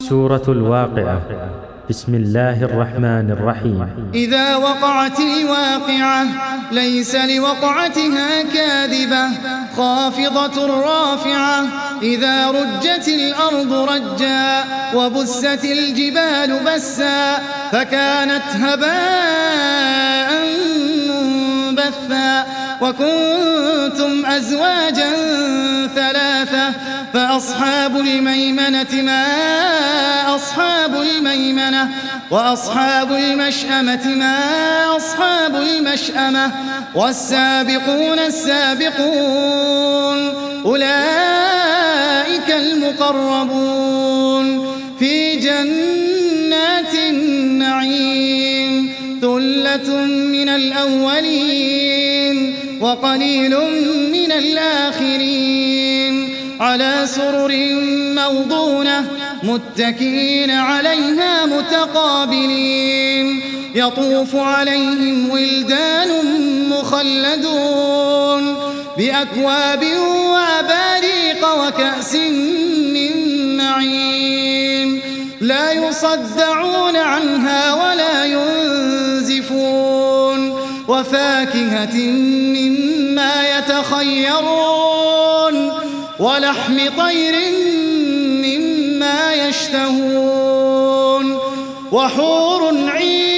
سورة الواقعة. بسم الله الرحمن الرحيم. إذا وقعت الواقعة ليس لوقعتها كاذبة خافضة رافعة. إذا رجت الأرض رجا وبست الجبال بسا فكانت هباء منبثا وكنتم أزواجا ثلاثة فأصحاب الميمنة ما أصحاب الميمنة وأصحاب المشأمة ما أصحاب المشأمة والسابقون السابقون أولئك المقربون في جنات النعيم. ثلة من الأولين وقليل من الآخرين على سرر موضونة متكئين عليها متقابلين. يطوف عليهم ولدان مخلدون بأكواب وأباريق وكأس من معين لا يصدعون عنها ولا ينزفون وفاكهة مما يتخيرون ولحم طير مما يشتهون وحور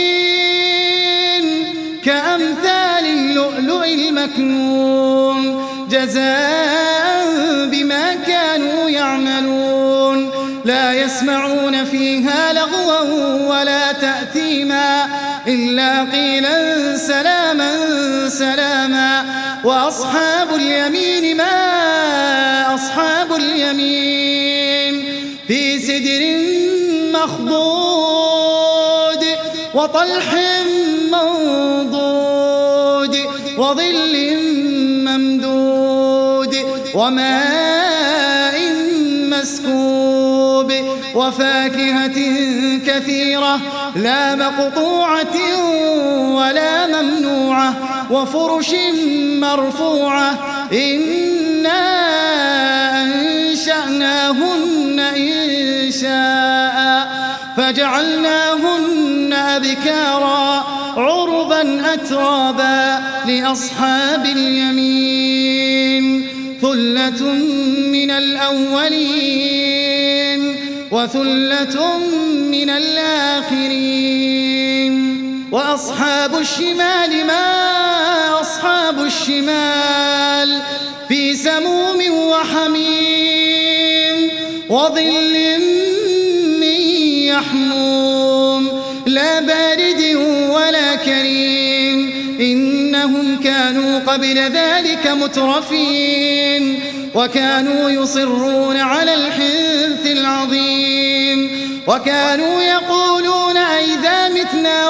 عين كأمثال اللؤلؤ المكنون جزاء بما كانوا يعملون. لا يسمعون فيها لغوا ولا تأثيما إلا قيلا سلاما سلاما. وأصحاب اليمين ما أصحاب اليمين في سدر مخضود وطلح منضود وظل ممدود وماء مسكوب وفاكهة كثيرة لا مقطوعة ولا ممنوعة وفرش مرفوعة. إنا أنشأناهن إنشاء فجعلناهن أبكارا عربا أترابا لأصحاب اليمين. ثلة من الأولين وثلة من الآخرين. وأصحاب الشمال ما أصحاب الشمال في سموم وحميم وظل من يحموم لا بارد ولا كريم. إنهم كانوا قبل ذلك مترفين وكانوا يصرون على الحنث العظيم وكانوا يقولون أئذا متنا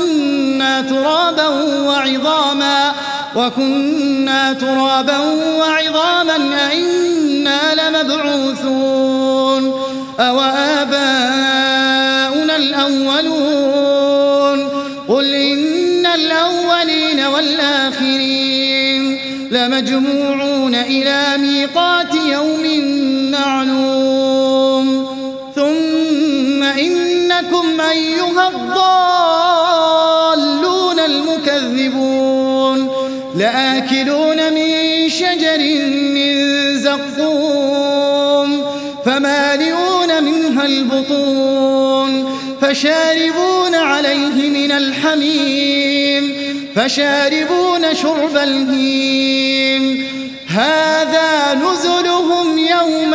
وكنا ترابا وعظاما أئنا لمبعوثون أو آباؤنا الأولون. قل إن الأولين والآخرين لمجموعون إلى ميقات يوم معلوم. ثم إنكم أيها الضالون المكذبون لآكلون من شجر من زقوم فمالئون منها البطون فشاربون عليه من الحميم فشاربون شرب الهيم. هذا نزلهم يوم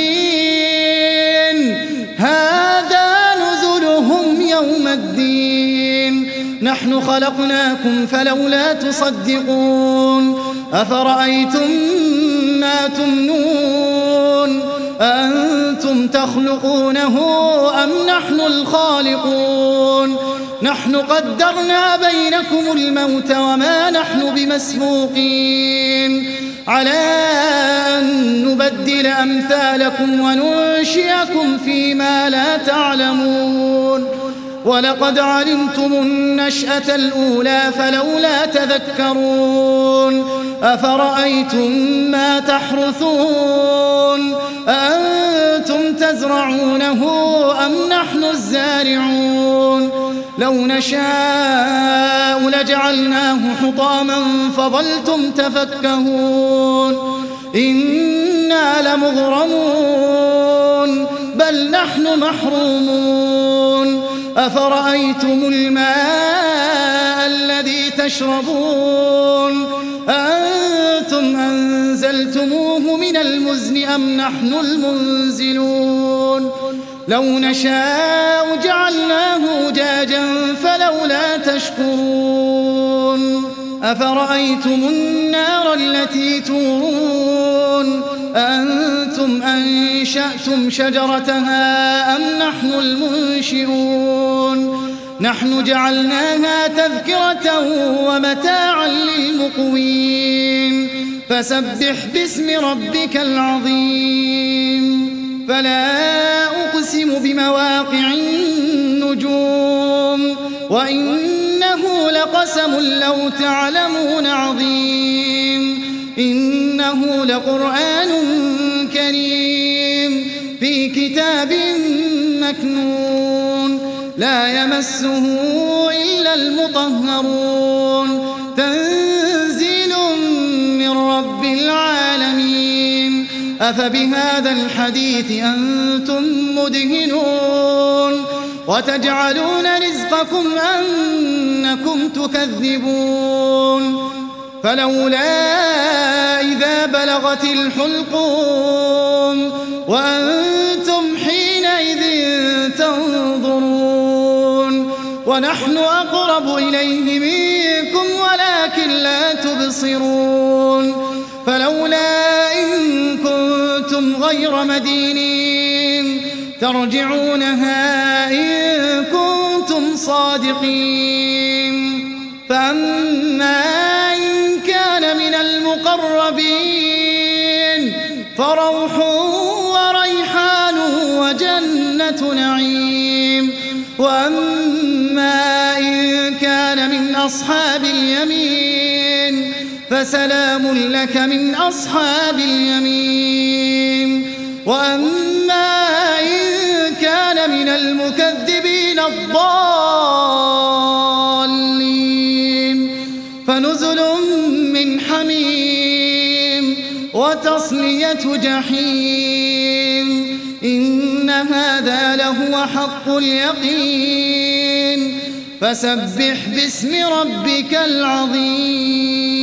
الدين هذا نزلهم يوم الدين. نحن خلقناكم فلولا تصدقون. أفرأيتم ما تمنون أأنتم تخلقونه أم نحن الخالقون. نحن قدرنا بينكم الموت وما نحن بمسبوقين على أن نبدل أمثالكم وننشئكم فيما لا تعلمون. ولقد علمتم النشأة الأولى فلولا تذكرون. أفرأيتم ما تحرثون أأنتم تزرعونه أم نحن الزارعون لو نشاء لجعلناه حطاما فظلتم تفكهون إنا لمغرمون بل نحن محرومون أفرأيتم الماء الذي تشربون أنتم أنزلتموه من المزن أم نحن المنزلون لو نشاء جعلناه أجاجا فلولا تشكرون أفرأيتم النار التي تورون أنتم أنشأتم شجرتها أم نحن المنشئون نحن جعلناها تذكرة ومتاعا للمقوين فسبح باسم ربك العظيم فلا أقسم بمواقع النجوم وإنه لقسم لو تعلمون عظيم إنه لقرآن كريم في كتاب مكنون لا يمسه إلا المطهرون تنزيل من رب العالمين أفبهذا الحديث أنتم مدهنون وتجعلون رزقكم أنكم تكذبون فلولا إذا بلغت الحلقوم وأنتم حينئذ تنظرون ونحن أقرب إليه منكم ولكن لا تبصرون فلولا إن كنتم غير مدينين ترجعونها إن كنتم صادقين فأما إن كان من المقربين فروح وريحان وجنة نعيم وأما إن كان من أصحاب اليمين فسلام لك من أصحاب اليمين وأما إن كان من المكذبين الضالين فنزل من حميم وتصلية جحيم إن هذا لهو حق اليقين فسبح باسم ربك العظيم